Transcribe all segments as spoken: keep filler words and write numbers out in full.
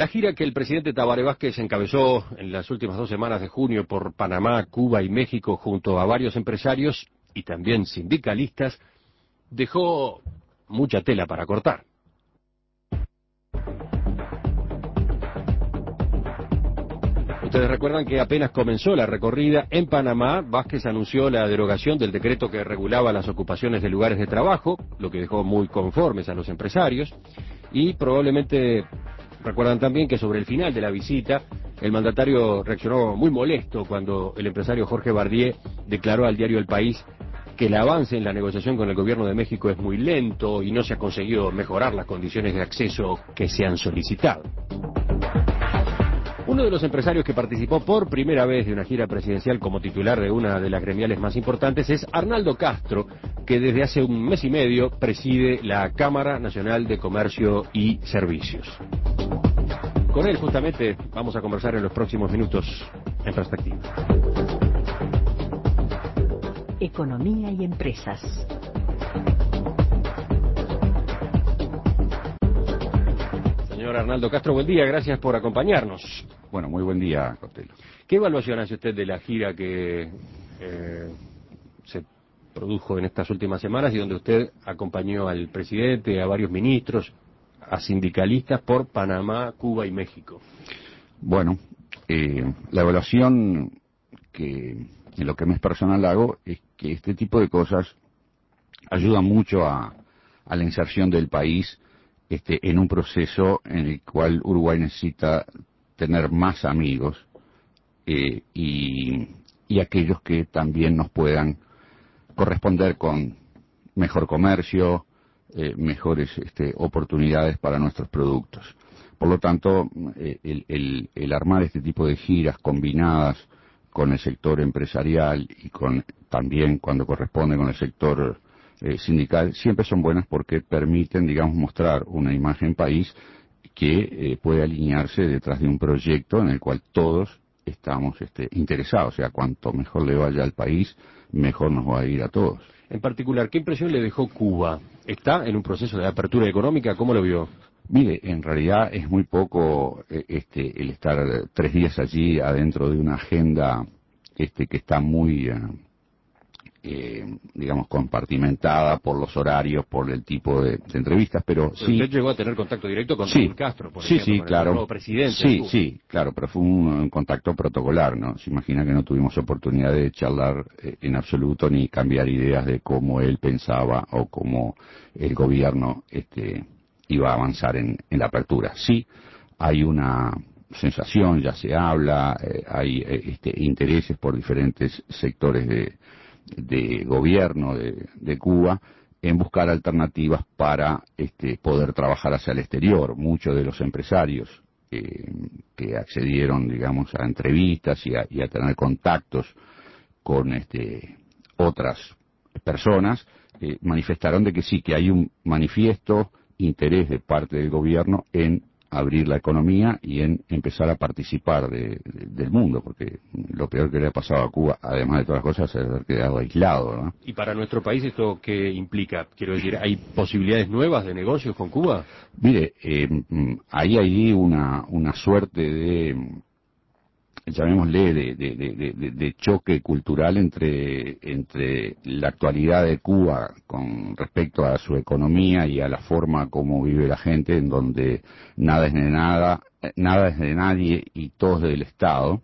La gira que el presidente Tabaré Vázquez encabezó en las últimas dos semanas de junio por Panamá, Cuba y México junto a varios empresarios y también sindicalistas dejó mucha tela para cortar. Ustedes recuerdan que apenas comenzó la recorrida en Panamá, Vázquez anunció la derogación del decreto que regulaba las ocupaciones de lugares de trabajo, lo que dejó muy conformes a los empresarios, y probablemente recuerdan también que sobre el final de la visita, el mandatario reaccionó muy molesto cuando el empresario Jorge Bardier declaró al diario El País que el avance en la negociación con el gobierno de México es muy lento y no se ha conseguido mejorar las condiciones de acceso que se han solicitado. Uno de los empresarios que participó por primera vez de una gira presidencial como titular de una de las gremiales más importantes es Arnaldo Castro, que desde hace un mes y medio preside la Cámara Nacional de Comercio y Servicios. Con él justamente vamos a conversar en los próximos minutos en Perspectiva. Economía y empresas. Señor Arnaldo Castro, buen día, gracias por acompañarnos. Bueno, muy buen día, Cotelo. ¿Qué evaluación hace usted de la gira que eh, se produjo en estas últimas semanas y donde usted acompañó al presidente, a varios ministros, a sindicalistas por Panamá, Cuba y México? Bueno, eh, la evaluación que en lo que me es personal hago es que este tipo de cosas ayudan mucho a, a la inserción del país este, en un proceso en el cual Uruguay necesita tener más amigos eh, y, y aquellos que también nos puedan corresponder con mejor comercio, eh, mejores este, oportunidades para nuestros productos. Por lo tanto, eh, el, el, el armar este tipo de giras combinadas con el sector empresarial y con también cuando corresponde con el sector eh, sindical siempre son buenas porque permiten, digamos, mostrar una imagen país que eh, puede alinearse detrás de un proyecto en el cual todos estamos este, interesados. O sea, cuanto mejor le vaya al país, mejor nos va a ir a todos. En particular, ¿qué impresión le dejó Cuba? ¿Está en un proceso de apertura económica? ¿Cómo lo vio? Mire, en realidad es muy poco eh, este, el estar tres días allí adentro de una agenda este, que está muy, eh, eh, digamos, compartimentada por los horarios, por el tipo de, de entrevistas, pero Usted sí... Usted llegó a tener contacto directo con sí, Raúl Castro, por sí, ejemplo, sí, con claro, el nuevo presidente. sí, sí, claro, pero fue un, un contacto protocolar, ¿no? Se imagina que no tuvimos oportunidad de charlar eh, en absoluto ni cambiar ideas de cómo él pensaba o cómo el gobierno este, iba a avanzar en, en la apertura. Sí, hay una sensación, ya se habla, eh, hay eh, este, intereses por diferentes sectores de de gobierno de, de Cuba en buscar alternativas para este, poder trabajar hacia el exterior. Muchos de los empresarios eh, que accedieron, digamos, a entrevistas y a, y a tener contactos con este, otras personas eh, manifestaron de que sí, que hay un manifiesto interés de parte del gobierno en abrir la economía y en empezar a participar de, de, del mundo, porque lo peor que le ha pasado a Cuba, además de todas las cosas, es haber quedado aislado, ¿no? ¿Y para nuestro país esto qué implica? Quiero decir, ¿hay posibilidades nuevas de negocios con Cuba? Mire, eh, ahí hay una, una suerte de, llamémosle, de, de, de, de, de choque cultural entre, entre la actualidad de Cuba con respecto a su economía y a la forma como vive la gente, en donde nada es de nada, nada es de nadie y todo es del Estado,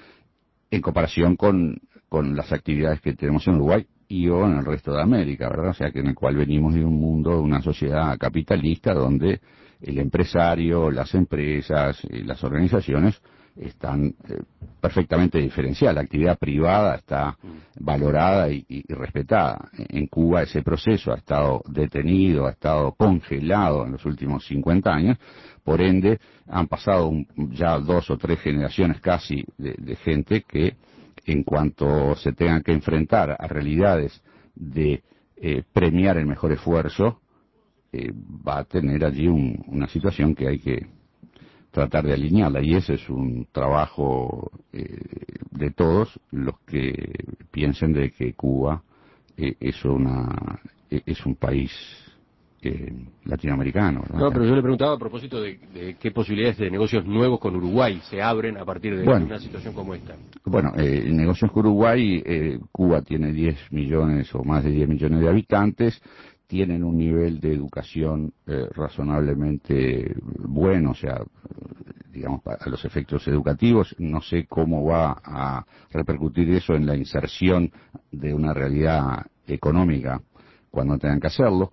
en comparación con, con las actividades que tenemos en Uruguay y o en el resto de América, ¿verdad? O sea, que en el cual venimos de un mundo, de una sociedad capitalista donde el empresario, las empresas y las organizaciones están eh, perfectamente diferenciadas. La actividad privada está valorada y, y, y respetada. En Cuba ese proceso ha estado detenido, ha estado congelado en los últimos cincuenta años, por ende han pasado un, ya dos o tres generaciones casi de, de gente que en cuanto se tengan que enfrentar a realidades de eh, premiar el mejor esfuerzo, eh, va a tener allí un, una situación que hay que tratar de alinearla, y ese es un trabajo eh, de todos los que piensen de que Cuba eh, es una eh, es un país eh, latinoamericano, ¿verdad? No, pero yo le preguntaba a propósito de, de qué posibilidades de negocios nuevos con Uruguay se abren a partir de bueno, una situación como esta. Bueno, eh, en negocios con Uruguay, eh, Cuba tiene diez millones o más de diez millones de habitantes, tienen un nivel de educación eh, razonablemente bueno, o sea, digamos, a los efectos educativos. No sé cómo va a repercutir eso en la inserción de una realidad económica cuando tengan que hacerlo.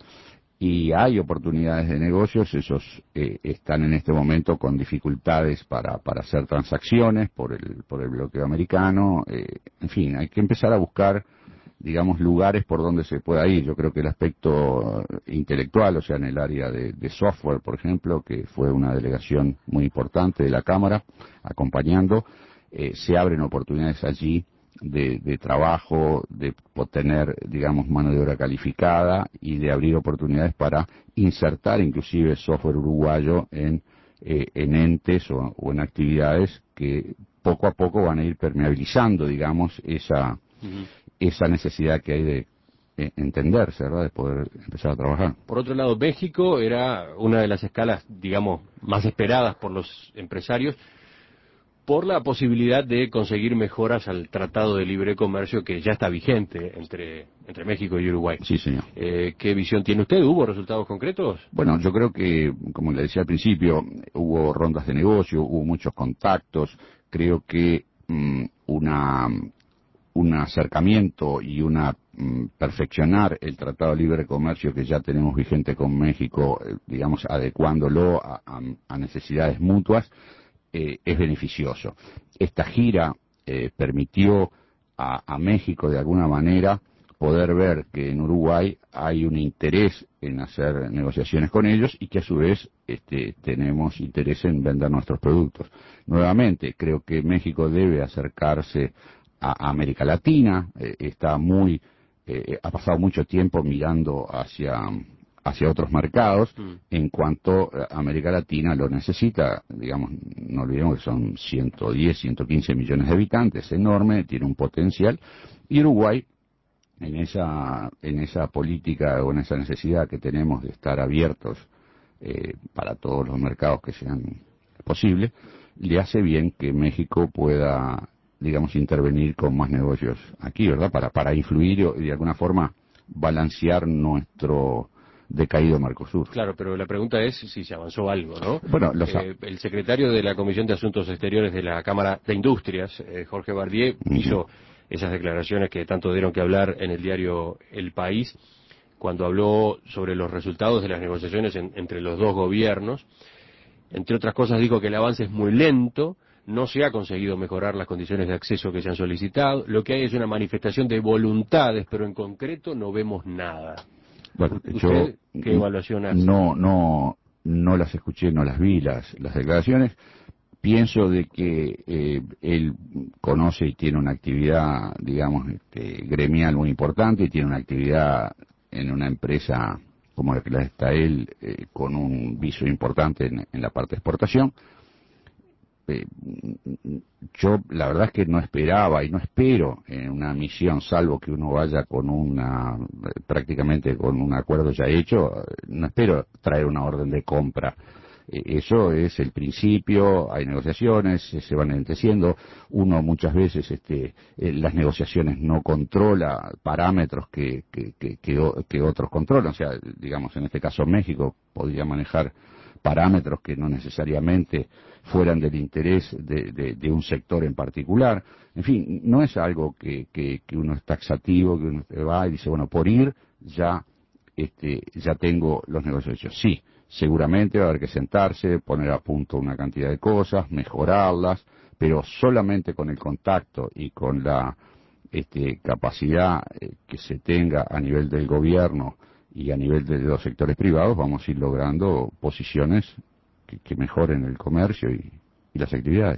Y hay oportunidades de negocios, esos eh, están en este momento con dificultades para, para hacer transacciones por el, por el bloqueo americano. Eh, en fin, hay que empezar a buscar, digamos, lugares por donde se pueda ir. Yo creo que el aspecto intelectual, o sea, en el área de, de software, por ejemplo, que fue una delegación muy importante de la Cámara acompañando, eh, se abren oportunidades allí de, de trabajo, de tener, digamos, mano de obra calificada y de abrir oportunidades para insertar inclusive software uruguayo en, eh, en entes o, o en actividades que poco a poco van a ir permeabilizando, digamos, esa, uh-huh. esa necesidad que hay de eh, entenderse, ¿verdad?, de poder empezar a trabajar. Por otro lado, México era una de las escalas, digamos, más esperadas por los empresarios, por la posibilidad de conseguir mejoras al Tratado de Libre Comercio que ya está vigente entre entre México y Uruguay. Sí, señor. Eh, ¿Qué visión tiene usted? ¿Hubo resultados concretos? Bueno, yo creo que, como le decía al principio, hubo rondas de negocio, hubo muchos contactos. Creo que um, una un acercamiento y una um, perfeccionar el Tratado de Libre Comercio que ya tenemos vigente con México, eh, digamos, adecuándolo a, a, a necesidades mutuas, Eh, es beneficioso. Esta gira eh, permitió a, a México de alguna manera poder ver que en Uruguay hay un interés en hacer negociaciones con ellos y que a su vez este, tenemos interés en vender nuestros productos. Nuevamente, creo que México debe acercarse a, a América Latina, eh, está muy, eh, ha pasado mucho tiempo mirando hacia hacia otros mercados, mm. en cuanto a América Latina lo necesita. Digamos, no olvidemos que son ciento diez, ciento quince millones de habitantes, enorme, tiene un potencial, y Uruguay, en esa, en esa política o en esa necesidad que tenemos de estar abiertos eh, para todos los mercados que sean posibles, le hace bien que México pueda, digamos, intervenir con más negocios aquí, ¿verdad?, para, para influir y de alguna forma balancear nuestro decaído Mercosur. Claro, pero la pregunta es si se avanzó algo, ¿no? Bueno, los eh, el secretario de la Comisión de Asuntos Exteriores de la Cámara de Industrias, eh, Jorge Bardier, uh-huh. hizo esas declaraciones que tanto dieron que hablar en el diario El País, cuando habló sobre los resultados de las negociaciones en, entre los dos gobiernos. Entre otras cosas dijo que el avance es muy lento, no se ha conseguido mejorar las condiciones de acceso que se han solicitado, lo que hay es una manifestación de voluntades, pero en concreto no vemos nada. Bueno, ¿Usted yo qué evaluación hace? No, no, no las escuché, no las vi las, las declaraciones. Pienso de que eh, él conoce y tiene una actividad, digamos, este, gremial muy importante, y tiene una actividad en una empresa como la que la está él, eh, con un viso importante en, en la parte de exportación. Eh, yo la verdad es que no esperaba y no espero en una misión, salvo que uno vaya con una, prácticamente con un acuerdo ya hecho, no espero traer una orden de compra. Eh, eso es el principio, hay negociaciones, se van enriqueciendo, uno muchas veces este, eh, las negociaciones no controla parámetros que, que, que, que, que otros controlan, o sea, digamos, en este caso México podría manejar parámetros que no necesariamente fueran del interés de, de, de un sector en particular. En fin, no es algo que, que, que uno es taxativo, que uno va y dice, bueno, por ir ya, este, ya tengo los negocios hechos. Sí, seguramente va a haber que sentarse, poner a punto una cantidad de cosas, mejorarlas, pero solamente con el contacto y con la este, capacidad eh, que se tenga a nivel del gobierno y a nivel de los sectores privados, vamos a ir logrando posiciones que, que mejoren el comercio y, y las actividades.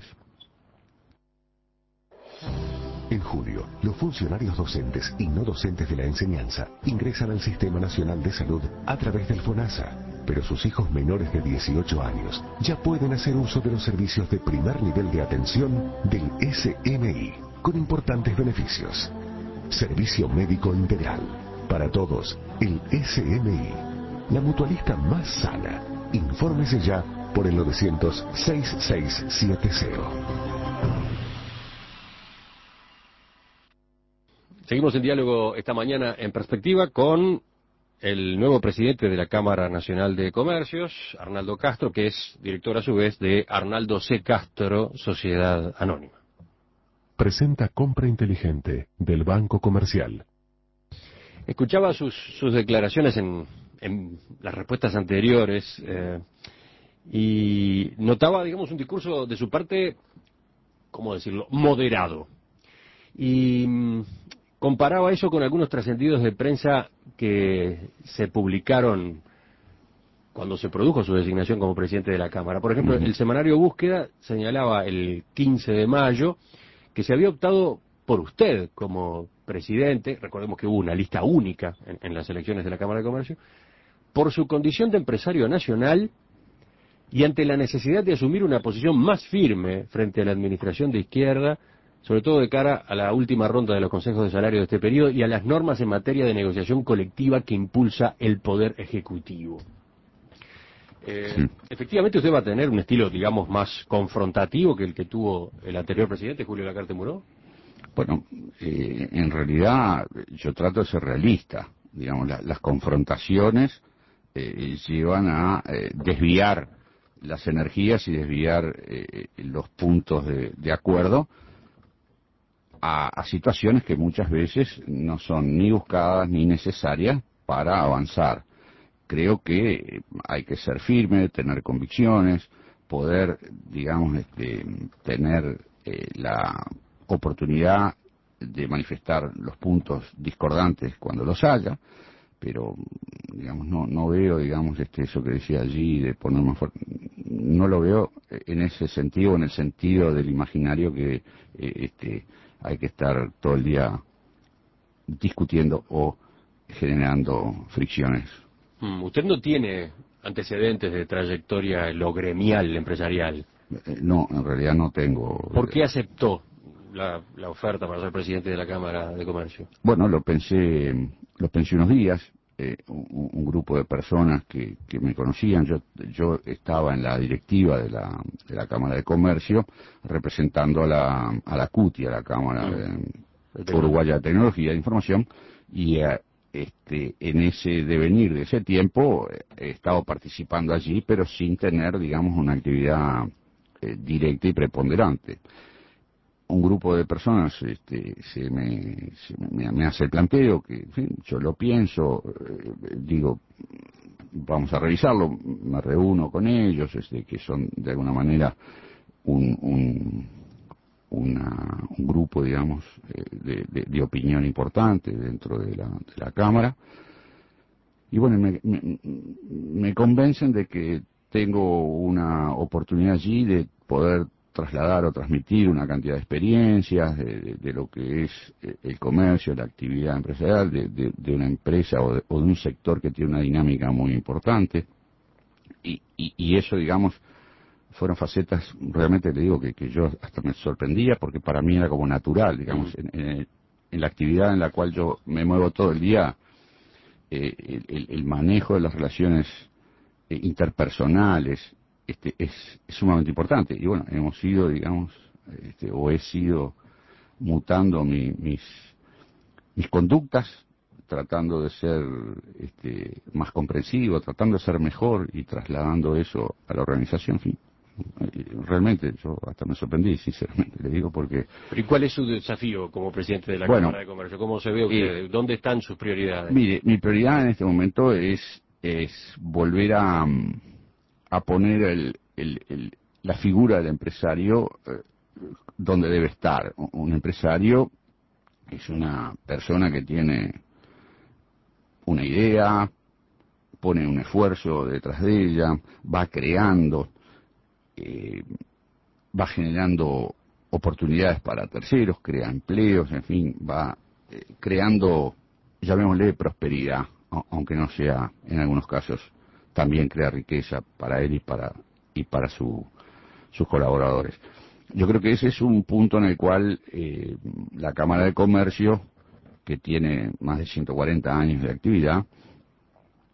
En julio, los funcionarios docentes y no docentes de la enseñanza ingresan al Sistema Nacional de Salud a través del FONASA, pero sus hijos menores de dieciocho años ya pueden hacer uso de los servicios de primer nivel de atención del S M I, con importantes beneficios. Servicio médico integral. Para todos, el S M I. la mutualista más sana. Infórmese ya por el novecientos sesenta y seis setenta. Seguimos en diálogo esta mañana en Perspectiva con el nuevo presidente de la Cámara Nacional de Comercios, Arnaldo Castro, que es director a su vez de Arnaldo C. Castro, Sociedad Anónima. Presenta Compra Inteligente del Banco Comercial. Escuchaba sus, sus declaraciones en, en las respuestas anteriores eh, y notaba, digamos, un discurso de su parte, ¿cómo decirlo?, moderado. Y mm, comparaba eso con algunos trascendidos de prensa que se publicaron cuando se produjo su designación como presidente de la Cámara. Por ejemplo, el semanario Búsqueda señalaba el quince de mayo que se había optado por usted como presidente, recordemos que hubo una lista única en, en las elecciones de la Cámara de Comercio, por su condición de empresario nacional y ante la necesidad de asumir una posición más firme frente a la administración de izquierda, sobre todo de cara a la última ronda de los consejos de salario de este periodo y a las normas en materia de negociación colectiva que impulsa el Poder Ejecutivo. Eh, sí. Efectivamente usted va a tener un estilo, digamos, más confrontativo que el que tuvo el anterior presidente, Julio Lacarte Muró. Bueno, eh, en realidad yo trato de ser realista. Digamos, la, las confrontaciones eh, llevan a eh, desviar las energías y desviar eh, los puntos de, de acuerdo a, a situaciones que muchas veces no son ni buscadas ni necesarias para avanzar. Creo que hay que ser firme, tener convicciones, poder, digamos, este, tener eh, la oportunidad de manifestar los puntos discordantes cuando los haya, pero, digamos, no no veo, digamos, este eso que decía allí de poner más fuerte, no lo veo en ese sentido, en el sentido del imaginario que eh, este hay que estar todo el día discutiendo o generando fricciones. Usted no tiene antecedentes de trayectoria en lo gremial, empresarial. Eh, no, en realidad no tengo. ¿Por qué aceptó la, la oferta para ser presidente de la Cámara de Comercio? Bueno, lo pensé, lo pensé unos días. Eh, un, un grupo de personas que, que me conocían, yo yo estaba en la directiva de la, de la Cámara de Comercio representando a la, a la CUTI, a la Cámara mm. de, Uruguaya de Tecnología de Información, y eh, este en ese devenir de ese tiempo eh, he estado participando allí, pero sin tener, digamos, una actividad eh, directa y preponderante. Un grupo de personas este, se, me, se me, me hace el planteo, que en fin, yo lo pienso, eh, digo, vamos a revisarlo, me reúno con ellos, este, que son de alguna manera un, un, una, un grupo, digamos, eh, de, de, de opinión importante dentro de la, de la Cámara, y bueno, me, me, me convencen de que tengo una oportunidad allí de poder trasladar o transmitir una cantidad de experiencias de, de, de lo que es el comercio, la actividad empresarial de, de, de una empresa o de, o de un sector que tiene una dinámica muy importante, y, y, y eso, digamos, fueron facetas, realmente le digo que, que yo hasta me sorprendía, porque para mí era como natural, digamos, en, en, en la actividad en la cual yo me muevo todo el día, eh, el, el, el manejo de las relaciones eh, interpersonales, Este, es, es sumamente importante. Y bueno, hemos ido, digamos, este, o he sido mutando mi, mis mis conductas, tratando de ser este, más comprensivo, tratando de ser mejor y trasladando eso a la organización. En fin, realmente yo hasta me sorprendí, sinceramente, le digo, porque... ¿Pero y cuál es su desafío como presidente de la bueno, Cámara de Comercio? ¿Cómo se ve usted? Eh, ¿Dónde están sus prioridades? Mire, mi prioridad en este momento es, es volver a... a poner el, el, el, la figura del empresario eh, donde debe estar. Un empresario es una persona que tiene una idea, pone un esfuerzo detrás de ella, va creando, eh, va generando oportunidades para terceros, crea empleos, en fin, va eh, creando, llamémosle, prosperidad, aunque no sea, en algunos casos, también crea riqueza para él y para y para su, sus colaboradores. Yo creo que ese es un punto en el cual eh, la Cámara de Comercio, que tiene más de ciento cuarenta años de actividad,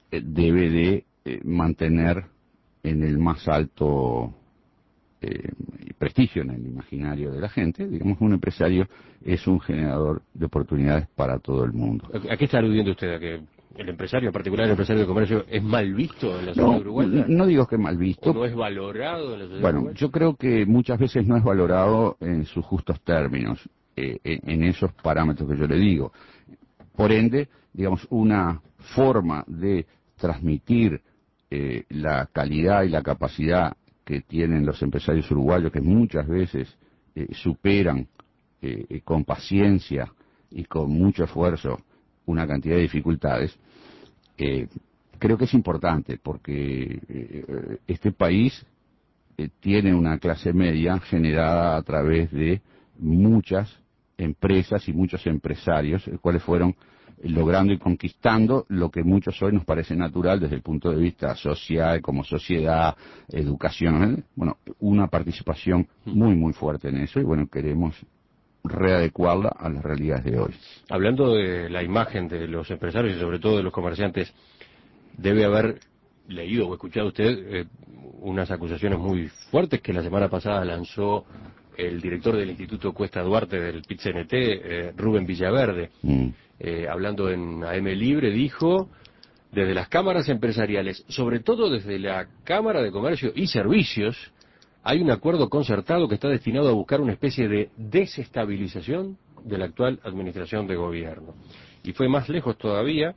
eh, debe de eh, mantener en el más alto eh, prestigio en el imaginario de la gente. Digamos, un empresario es un generador de oportunidades para todo el mundo. ¿A qué está aludiendo usted? ¿A que el empresario, en particular el empresario de comercio, es mal visto en la sociedad No, uruguaya? no digo que mal visto. ¿O no es valorado en la sociedad Bueno, uruguaya? yo creo que muchas veces no es valorado en sus justos términos, eh, en, en esos parámetros que yo le digo. Por ende, digamos, una forma de transmitir eh, la calidad y la capacidad que tienen los empresarios uruguayos, que muchas veces eh, superan eh, eh, con paciencia y con mucho esfuerzo una cantidad de dificultades, eh, creo que es importante, porque eh, este país eh, tiene una clase media generada a través de muchas empresas y muchos empresarios, los cuales fueron logrando y conquistando lo que muchos hoy nos parece natural desde el punto de vista social, como sociedad, educación, ¿eh? Bueno, una participación muy, muy fuerte en eso, y bueno, queremos readecuarla a las realidades de hoy. Hablando de la imagen de los empresarios y sobre todo de los comerciantes, debe haber leído o escuchado usted eh, unas acusaciones muy fuertes que la semana pasada lanzó el director del Instituto Cuesta Duarte del P I T C N T, eh, Rubén Villaverde. Mm. Eh, hablando en A M Libre, dijo: desde las cámaras empresariales, sobre todo desde la Cámara de Comercio y Servicios, hay un acuerdo concertado que está destinado a buscar una especie de desestabilización de la actual administración de gobierno. Y fue más lejos todavía,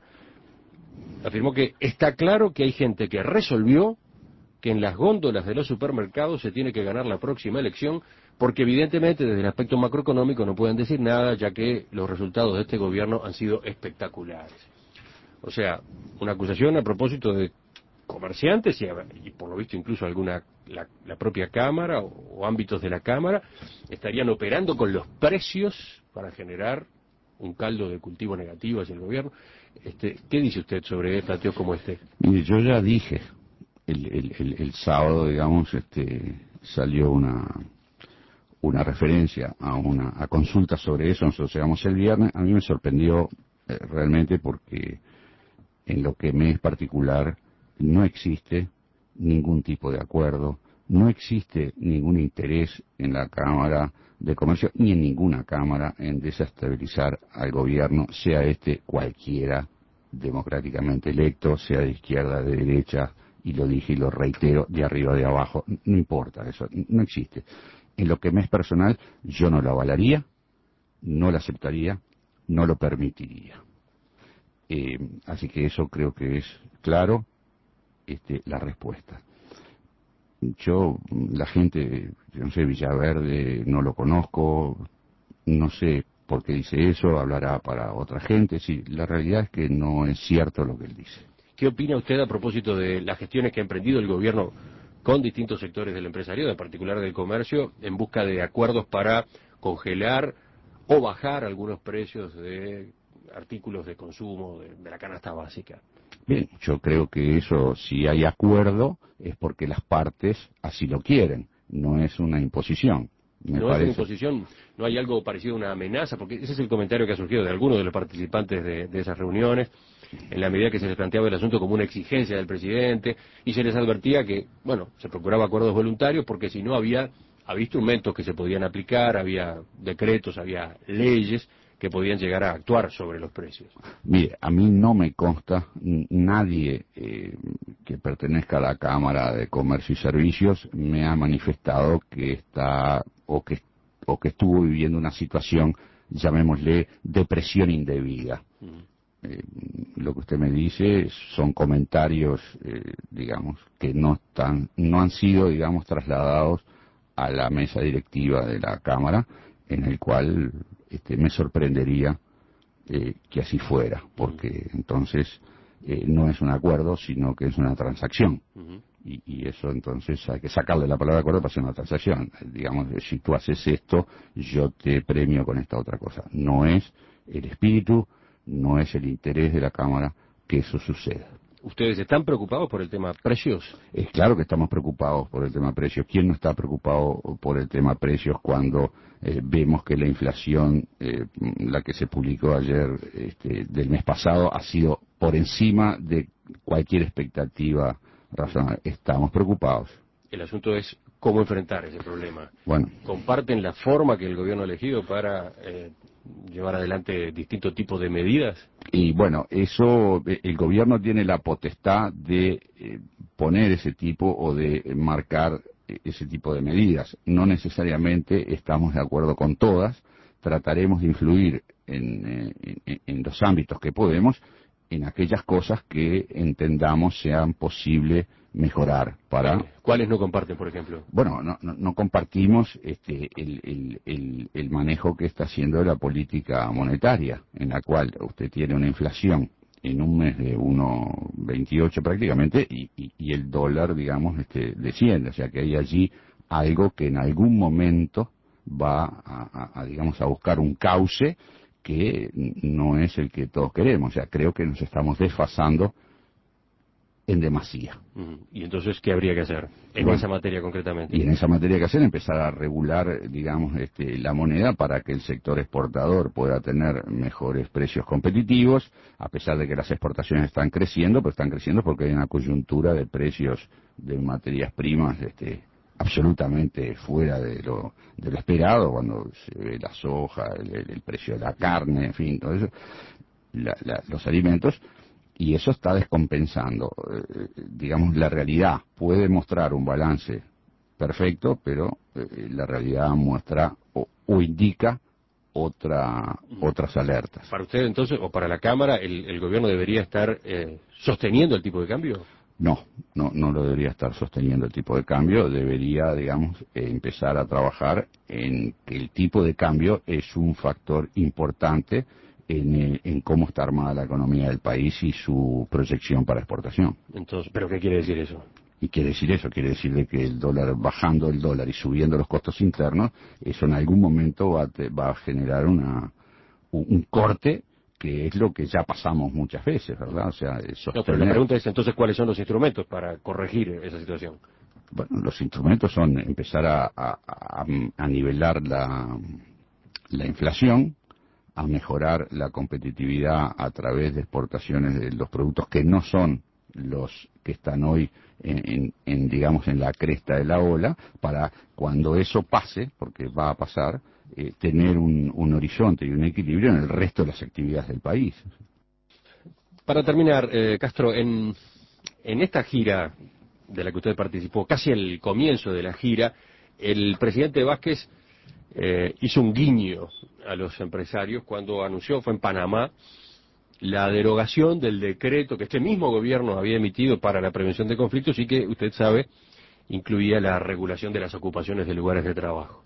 afirmó que está claro que hay gente que resolvió que en las góndolas de los supermercados se tiene que ganar la próxima elección, porque evidentemente desde el aspecto macroeconómico no pueden decir nada, ya que los resultados de este gobierno han sido espectaculares. O sea, una acusación a propósito de comerciantes y, y por lo visto incluso alguna la, la propia Cámara o, o ámbitos de la Cámara estarían operando con los precios para generar un caldo de cultivo negativo hacia el gobierno. Este, ¿qué dice usted sobre planteos como este? Mire, yo ya dije el, el, el, el sábado, digamos, este, salió una una referencia a una a consulta sobre eso. Nosotros llegamos el viernes. A mí me sorprendió eh, realmente, porque en lo que me es particular no existe ningún tipo de acuerdo, no existe ningún interés en la Cámara de Comercio ni en ninguna Cámara en desestabilizar al gobierno, sea este cualquiera, democráticamente electo, sea de izquierda, de derecha, y lo dije y lo reitero, de arriba, de abajo, no importa, eso no existe. En lo que me es personal, yo no lo avalaría, no lo aceptaría, no lo permitiría. Eh, así que eso creo que es claro, este, la respuesta. Yo, la gente, yo no sé, Villaverde, no lo conozco, no sé por qué dice eso, hablará para otra gente. Sí, la realidad es que no es cierto lo que él dice. ¿Qué opina usted a propósito de las gestiones que ha emprendido el gobierno con distintos sectores del empresariado, en particular del comercio, en busca de acuerdos para congelar o bajar algunos precios de artículos de consumo de, de la canasta básica? Bien, yo creo que eso, si hay acuerdo, es porque las partes así lo quieren, no es una imposición. Me no parece. es una imposición, no hay algo parecido a una amenaza, porque ese es el comentario que ha surgido de algunos de los participantes de, de esas reuniones, en la medida que se les planteaba el asunto como una exigencia del presidente, y se les advertía que, bueno, se procuraba acuerdos voluntarios, porque si no había, había instrumentos que se podían aplicar, había decretos, había leyes que podían llegar a actuar sobre los precios. Mire, a mí no me consta, nadie eh, que pertenezca a la Cámara de Comercio y Servicios me ha manifestado que está o que o que estuvo viviendo una situación, llamémosle, de presión indebida. Mm. Eh, lo que usted me dice son comentarios, eh, digamos, que no están, no han sido, digamos, trasladados a la mesa directiva de la Cámara, en el cual este, me sorprendería eh, que así fuera, porque entonces eh, no es un acuerdo, sino que es una transacción. Uh-huh. y, y eso entonces hay que sacarle la palabra acuerdo para hacer una transacción. Digamos, si tú haces esto, yo te premio con esta otra cosa. No es el espíritu, no es el interés de la Cámara que eso suceda. ¿Ustedes están preocupados por el tema precios? Es claro que estamos preocupados por el tema precios. ¿Quién no está preocupado por el tema precios cuando eh, vemos que la inflación, eh, la que se publicó ayer este, del mes pasado, ha sido por encima de cualquier expectativa razonable? Estamos preocupados. El asunto es cómo enfrentar ese problema. Bueno. ¿Comparten la forma que el gobierno ha elegido para eh, llevar adelante distintos tipos de medidas? Y bueno, eso, el gobierno tiene la potestad de eh, poner ese tipo o de marcar ese tipo de medidas. No necesariamente estamos de acuerdo con todas, trataremos de influir en, en, en los ámbitos que podemos, en aquellas cosas que entendamos sean posible mejorar para... ¿Cuáles no comparten, por ejemplo? Bueno, no, no, no compartimos este, el, el, el, el manejo que está haciendo de la política monetaria, en la cual usted tiene una inflación en un mes de uno coma veintiocho prácticamente y, y, y el dólar, digamos, este, desciende. O sea que hay allí algo que en algún momento va a, a, a digamos, a buscar un cauce que no es el que todos queremos. O sea, creo que nos estamos desfasando en demasía. ¿Y entonces qué habría que hacer en bueno, esa materia concretamente? Y en esa materia que hacer, empezar a regular, digamos, este, la moneda para que el sector exportador pueda tener mejores precios competitivos, a pesar de que las exportaciones están creciendo, pero están creciendo porque hay una coyuntura de precios de materias primas este, absolutamente fuera de lo, de lo esperado, cuando se ve la soja, el, el precio de la carne, en fin, todo eso, la, la, los alimentos. Y eso está descompensando. Eh, digamos, la realidad puede mostrar un balance perfecto, pero eh, la realidad muestra o, o indica otra, otras alertas. ¿Para usted entonces, o para la Cámara, el, el gobierno debería estar eh, sosteniendo el tipo de cambio? No, no, no lo debería estar sosteniendo el tipo de cambio. Debería, digamos, eh, empezar a trabajar en que el tipo de cambio es un factor importante En, en cómo está armada la economía del país y su proyección para exportación. Entonces, ¿pero qué quiere decir eso? Y quiere decir eso, quiere decir de que el dólar, bajando el dólar y subiendo los costos internos, eso en algún momento va a, te, va a generar una, un, un corte, que es lo que ya pasamos muchas veces, ¿verdad? O sea, sostener... No, pero la pregunta es entonces cuáles son los instrumentos para corregir esa situación. Bueno, los instrumentos son empezar a, a, a, a nivelar la, la inflación, a mejorar la competitividad a través de exportaciones de los productos que no son los que están hoy en, en, en digamos en la cresta de la ola, para cuando eso pase, porque va a pasar, eh, tener un, un horizonte y un equilibrio en el resto de las actividades del país. Para terminar, eh, Castro, en, en esta gira de la que usted participó, casi al comienzo de la gira, el presidente Vázquez Eh, hizo un guiño a los empresarios cuando anunció, fue en Panamá, la derogación del decreto que este mismo gobierno había emitido para la prevención de conflictos y que, usted sabe, incluía la regulación de las ocupaciones de lugares de trabajo.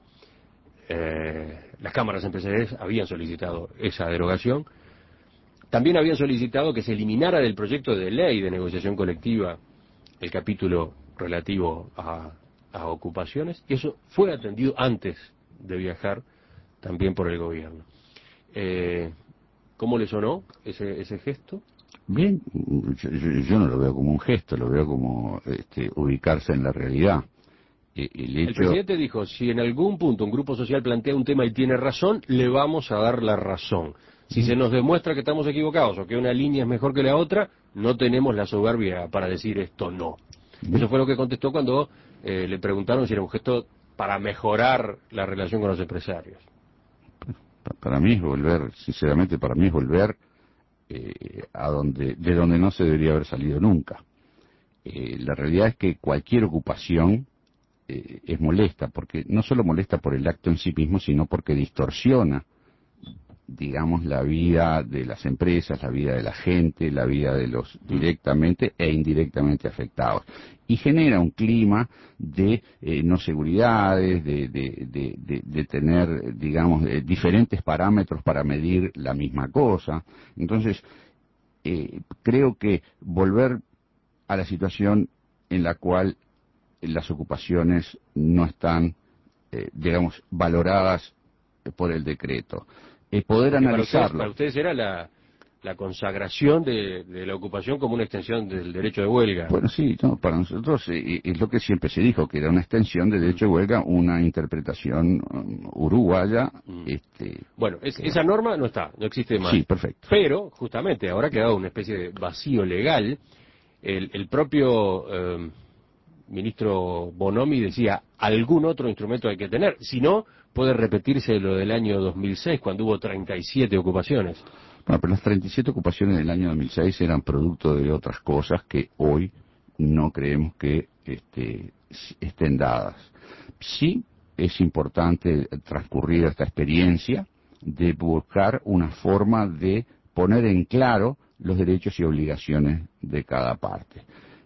Eh, las cámaras empresariales habían solicitado esa derogación. También habían solicitado que se eliminara del proyecto de ley de negociación colectiva el capítulo relativo a, a ocupaciones, y eso fue atendido antes de viajar también por el gobierno. Eh, ¿Cómo le sonó ese, ese gesto? Bien, yo, yo no lo veo como un gesto, lo veo como este, ubicarse en la realidad. El, hecho... el presidente dijo, si en algún punto un grupo social plantea un tema y tiene razón, le vamos a dar la razón. Si se nos demuestra que estamos equivocados o que una línea es mejor que la otra, no tenemos la soberbia para decir esto no. Eso fue lo que contestó cuando eh, le preguntaron si era un gesto para mejorar la relación con los empresarios. Para mí es volver, sinceramente, para mí es volver eh, a donde, de donde no se debería haber salido nunca. Eh, la realidad es que cualquier ocupación eh, es molesta, porque no solo molesta por el acto en sí mismo, sino porque distorsiona, digamos, la vida de las empresas, la vida de la gente, la vida de los directamente e indirectamente afectados. Y genera un clima de eh, no seguridades, de, de, de, de, de tener, digamos, eh, diferentes parámetros para medir la misma cosa. Entonces, eh, creo que volver a la situación en la cual las ocupaciones no están, eh, digamos, valoradas por el decreto. Eh, poder Porque analizarlo. Para ustedes, para ustedes era la, la consagración de, de la ocupación como una extensión del derecho de huelga. Bueno, sí, no, para nosotros eh, es lo que siempre se dijo, que era una extensión del derecho de huelga, una interpretación um, uruguaya. Mm. este Bueno, es, que, esa norma no está, no existe más. Sí, perfecto. Pero, justamente, ahora ha quedado una especie de vacío legal. El, el propio eh, ministro Bonomi decía, algún otro instrumento hay que tener, si no, puede repetirse lo del año dos mil seis, cuando hubo treinta y siete ocupaciones. Bueno, pero las treinta y siete ocupaciones del año dos mil seis eran producto de otras cosas que hoy no creemos que este, estén dadas. Sí es importante, transcurrida esta experiencia, de buscar una forma de poner en claro los derechos y obligaciones de cada parte.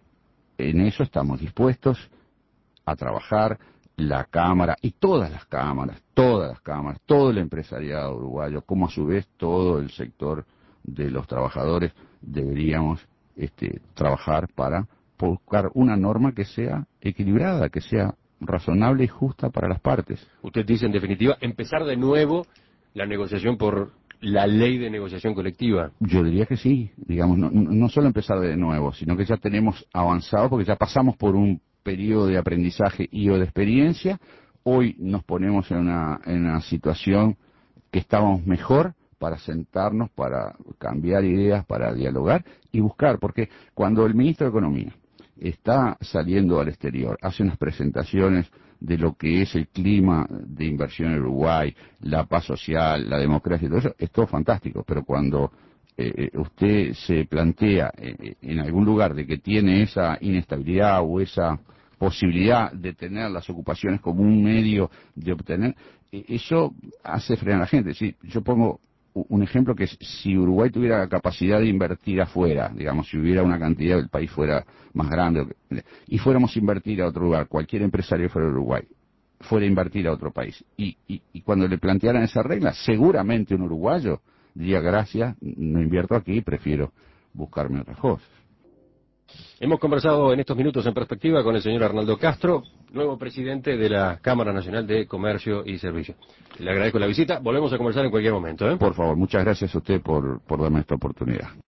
En eso estamos dispuestos a trabajar. La Cámara y todas las cámaras, todas las cámaras, todo el empresariado uruguayo, como a su vez todo el sector de los trabajadores, deberíamos este, trabajar para buscar una norma que sea equilibrada, que sea razonable y justa para las partes. Usted dice, en definitiva, empezar de nuevo la negociación por la ley de negociación colectiva. Yo diría que sí, digamos, no, no solo empezar de nuevo, sino que ya tenemos avanzado, porque ya pasamos por un periodo de aprendizaje y o de experiencia. Hoy nos ponemos en una, en una situación que estábamos mejor para sentarnos, para cambiar ideas, para dialogar y buscar, porque cuando el ministro de Economía está saliendo al exterior, hace unas presentaciones de lo que es el clima de inversión en Uruguay, la paz social, la democracia y todo eso, es todo fantástico, pero cuando eh, usted se plantea eh, en algún lugar de que tiene esa inestabilidad o esa posibilidad de tener las ocupaciones como un medio de obtener, eh, eso hace frenar a la gente. Sí, yo pongo un ejemplo que es, si Uruguay tuviera la capacidad de invertir afuera, digamos, si hubiera una cantidad, el país fuera más grande, y fuéramos a invertir a otro lugar, cualquier empresario fuera de Uruguay, fuera a invertir a otro país, y, y, y cuando le plantearan esa regla, seguramente un uruguayo diría, gracias, no invierto aquí, prefiero buscarme otras cosas. Hemos conversado en estos minutos en perspectiva con el señor Arnaldo Castro, nuevo presidente de la Cámara Nacional de Comercio y Servicios. Le agradezco la visita, volvemos a conversar en cualquier momento, ¿eh? Por favor, muchas gracias a usted por, por darme esta oportunidad.